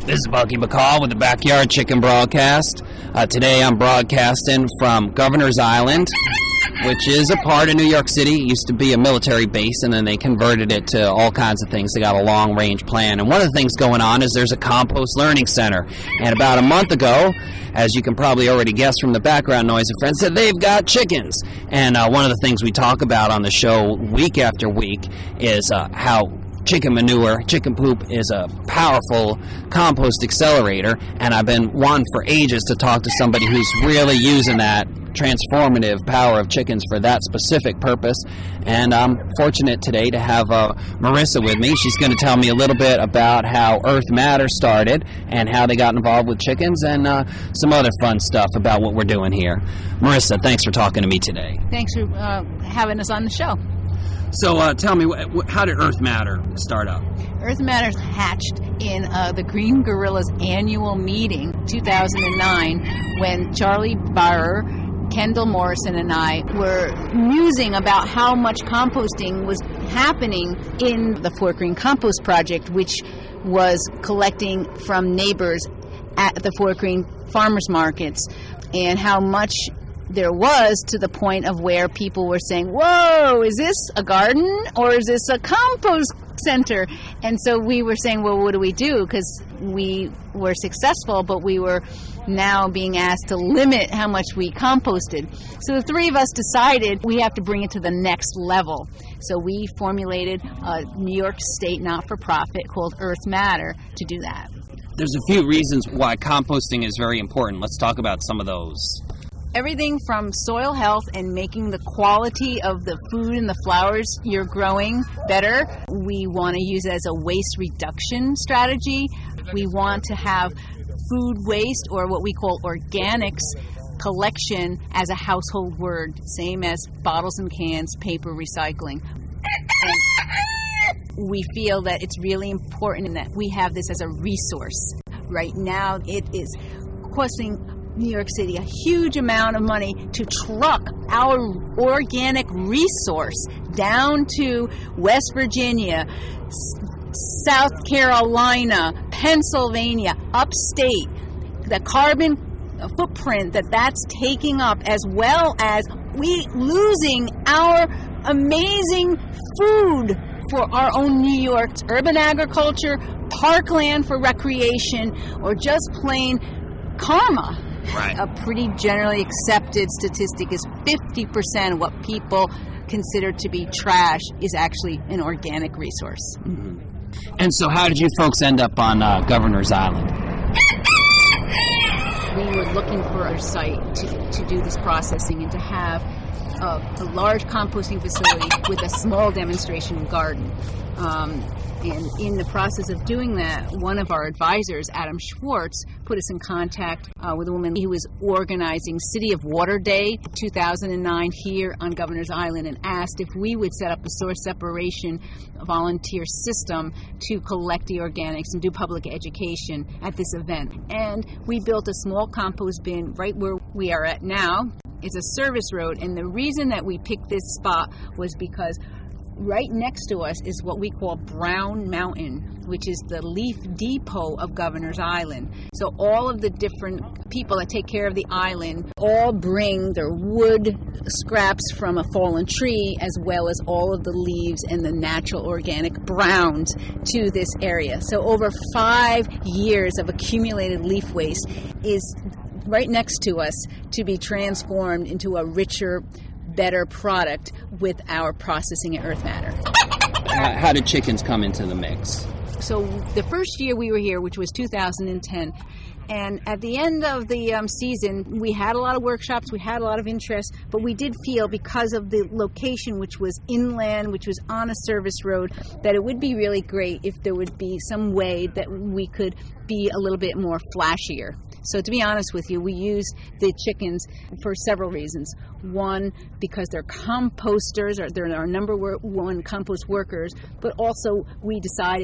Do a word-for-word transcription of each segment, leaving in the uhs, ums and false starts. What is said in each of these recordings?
This is Bucky McCall with the Backyard Chicken Broadcast. Uh, today I'm broadcasting from Governor's Island, which is a part of New York City. It used to be a military base, and then they converted it to all kinds of things. They got a long-range plan. And one of the things going on is there's a compost learning center. And about a month ago, as you can probably already guess from the background noise of friends, said they've got chickens. And uh, one of the things we talk about on the show week after week is uh, how chicken manure, chicken poop is a powerful compost accelerator, and I've been wanting for ages to talk to somebody who's really using that transformative power of chickens for that specific purpose. And I'm fortunate today to have uh, Marissa with me. She's going to tell me a little bit about how Earth Matter started and how they got involved with chickens, and uh, some other fun stuff about what we're doing here. Marissa, thanks for talking to me today. Thanks for uh, having us on the show. So uh, tell me, wh- wh- how did Earth Matter start up? Earth Matter hatched in uh, the Green Guerrillas annual meeting, two thousand nine, when Charlie Barrer, Kendall Morrison, and I were musing about how much composting was happening in the Fort Greene Compost Project, which was collecting from neighbors at the Fort Greene farmers markets, and how much there was, to the point of where people were saying, whoa, is this a garden or is this a compost center? And so we were saying, well, what do we do? Because we were successful, but we were now being asked to limit how much we composted. So the three of us decided we have to bring it to the next level. So we formulated a New York State not-for-profit called Earth Matter to do that. There's a few reasons why composting is very important. Let's talk about some of those. Everything from soil health and making the quality of the food and the flowers you're growing better. We want to use it as a waste reduction strategy. We want to have food waste, or what we call organics, collection as a household word, same as bottles and cans, paper recycling. And we feel that it's really important that we have this as a resource. Right now it is costing New York City a huge amount of money to truck our organic resource down to West Virginia, S- South Carolina, Pennsylvania, upstate. The carbon footprint that that's taking up, as well as we losing our amazing food for our own New York, urban agriculture, parkland for recreation, or just plain karma. Right. A pretty generally accepted statistic is fifty percent of what people consider to be trash is actually an organic resource. Mm-hmm. And so how did you folks end up on uh, Governor's Island? We were looking for a site to, to do this processing and to have a, a large composting facility with a small demonstration garden. Um, and in the process of doing that, one of our advisors, Adam Schwartz, put us in contact uh, with a woman who was organizing City of Water Day two thousand nine here on Governor's Island, and asked if we would set up a source separation volunteer system to collect the organics and do public education at this event. And we built a small compost bin right where we are at now. It's a service road, and the reason that we picked this spot was because right next to us is what we call Brown Mountain, which is the leaf depot of Governor's Island. So all of the different people that take care of the island all bring their wood scraps from a fallen tree, as well as all of the leaves and the natural organic browns to this area. So over five years of accumulated leaf waste is right next to us to be transformed into a richer, better product with our processing at Earth Matter. Uh, how did chickens come into the mix? So the first year we were here, which was two thousand ten, and at the end of the um, season, we had a lot of workshops, we had a lot of interest, but we did feel, because of the location, which was inland, which was on a service road, that it would be really great if there would be some way that we could be a little bit more flashier. So to be honest with you, we use the chickens for several reasons. One, because they're composters, or they're our number one compost workers, but also we decided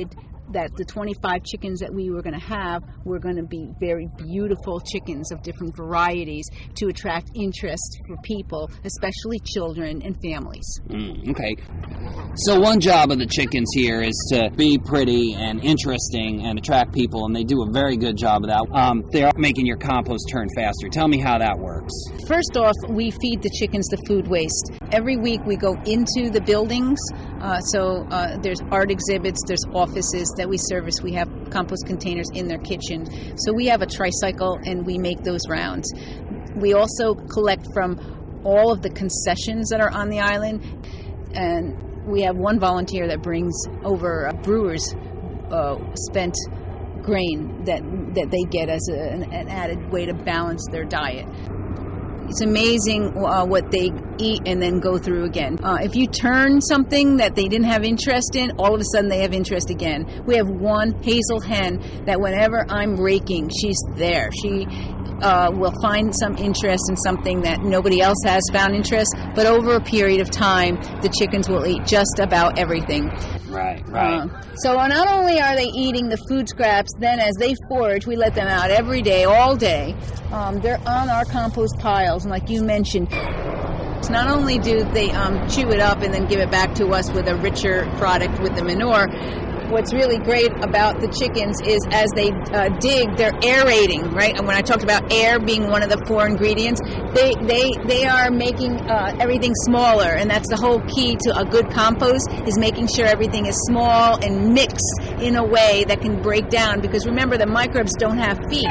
that the twenty-five chickens that we were going to have were going to be very beautiful chickens of different varieties to attract interest for people, especially children and families. Mm, okay. So one job of the chickens here is to be pretty and interesting and attract people, and they do a very good job of that. Um, they're making your compost turn faster. Tell me how that works. First off, we feed the chickens the food waste. Every week we go into the buildings, uh, so uh, there's art exhibits, there's offices that we service. We have compost containers in their kitchen. So we have a tricycle and we make those rounds. We also collect from all of the concessions that are on the island, and we have one volunteer that brings over a brewer's uh, spent grain that that they get as a, an, an added way to balance their diet. It's amazing uh, what they eat and then go through again. Uh, if you turn something that they didn't have interest in, all of a sudden they have interest again. We have one hazel hen that whenever I'm raking, she's there. She uh, will find some interest in something that nobody else has found interest, but over a period of time, the chickens will eat just about everything. Right, right. Uh, so not only are they eating the food scraps, then as they forage, we let them out every day, all day. Um, they're on our compost piles, and like you mentioned, not only do they um, chew it up and then give it back to us with a richer product with the manure, what's really great about the chickens is as they uh, dig, they're aerating, right? And when I talked about air being one of the four ingredients, they they, they are making uh, everything smaller, and that's the whole key to a good compost, is making sure everything is small and mixed in a way that can break down, because remember, the microbes don't have feet.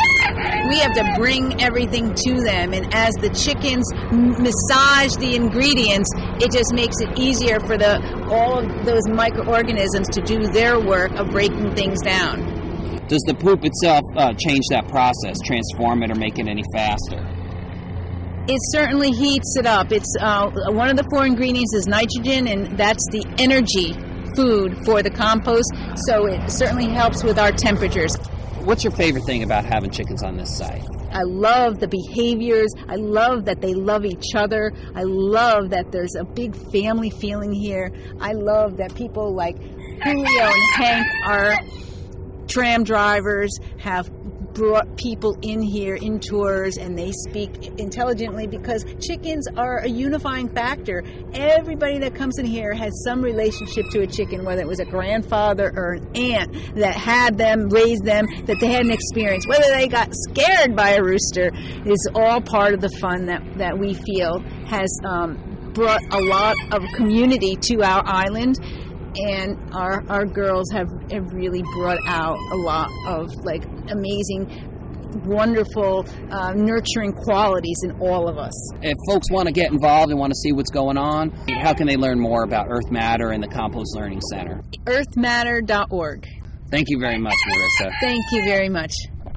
We have to bring everything to them, and as the chickens massage the ingredients, it just makes it easier for the all of those microorganisms to do their work of breaking things down. Does the poop itself uh, change that process, transform it, or make it any faster? It certainly heats it up. It's uh, one of the four ingredients is nitrogen, and that's the energy food for the compost, so it certainly helps with our temperatures. What's your favorite thing about having chickens on this site? I love the behaviors. I love that they love each other. I love that there's a big family feeling here. I love that people like Julio and Hank, our tram drivers, have brought people in here in tours, and they speak intelligently because chickens are a unifying factor. Everybody that comes in here has some relationship to a chicken, whether it was a grandfather or an aunt that had them, raised them, that they had an experience. Whether they got scared by a rooster is all part of the fun that, that we feel has um, brought a lot of community to our island. And our our girls have, have really brought out a lot of like amazing, wonderful, uh, nurturing qualities in all of us. If folks want to get involved and want to see what's going on, how can they learn more about Earth Matter and the Compost Learning Center? earth matter dot org. Thank you very much, Marissa. Thank you very much.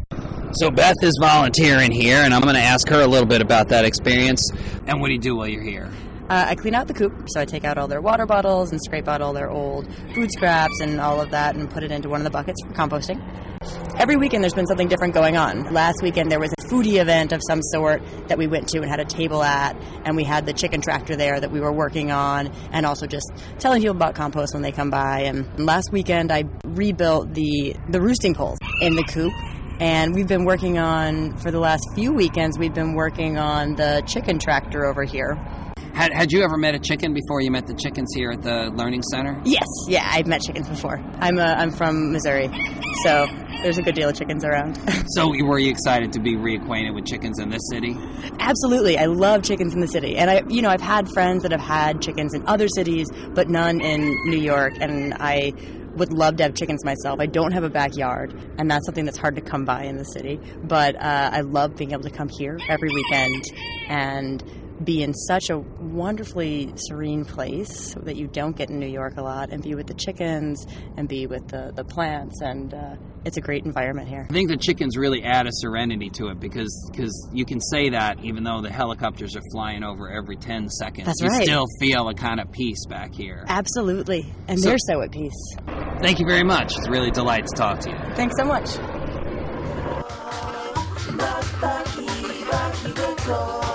So Beth is volunteering here, and I'm going to ask her a little bit about that experience. And what do you do while you're here? Uh, I clean out the coop, so I take out all their water bottles and scrape out all their old food scraps and all of that and put it into one of the buckets for composting. Every weekend there's been something different going on. Last weekend there was a foodie event of some sort that we went to and had a table at, and we had the chicken tractor there that we were working on, and also just telling people about compost when they come by. And last weekend I rebuilt the, the roosting poles in the coop. And we've been working on, for the last few weekends, we've been working on the chicken tractor over here. Had, had you ever met a chicken before you met the chickens here at the Learning Center? Yes, yeah, I've met chickens before. I'm uh, I'm from Missouri, so there's a good deal of chickens around. So were you excited to be reacquainted with chickens in this city? Absolutely, I love chickens in the city, and I, you know, I've had friends that have had chickens in other cities, but none in New York, and I would love to have chickens myself. I don't have a backyard, and that's something that's hard to come by in the city, but uh, I love being able to come here every weekend and be in such a wonderfully serene place that you don't get in New York a lot, and be with the chickens and be with the, the plants, and uh, it's a great environment here. I think the chickens really add a serenity to it because cause you can say that even though the helicopters are flying over every ten seconds. That's you right. still feel a kind of peace back here. Absolutely, and So- they're so at peace. Thank you very much. It's really a delight to talk to you. Thanks so much.